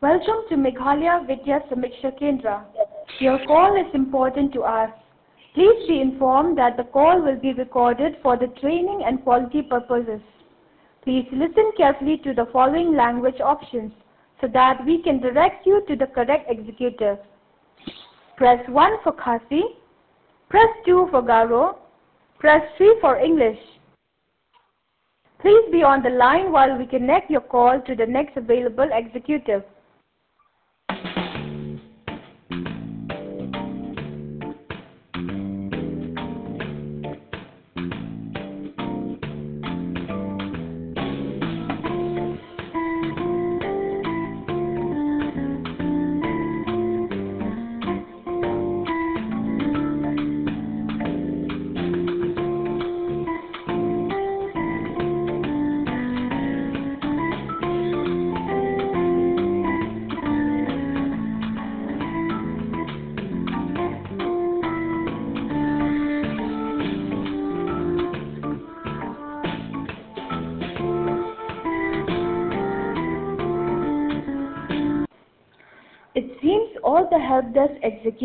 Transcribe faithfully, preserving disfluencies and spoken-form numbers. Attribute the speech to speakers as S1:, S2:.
S1: Welcome to Meghalaya Vidya Samiksha Kendra. Your call is important to us. Please be informed that the call will be recorded for the training and quality purposes. Please listen carefully to the following language options so that we can direct you to the correct executive. Press one for Khasi, press two for Garo, press three for English. Please be on the line while we connect your call to the next available executive. It seems all the help desk executives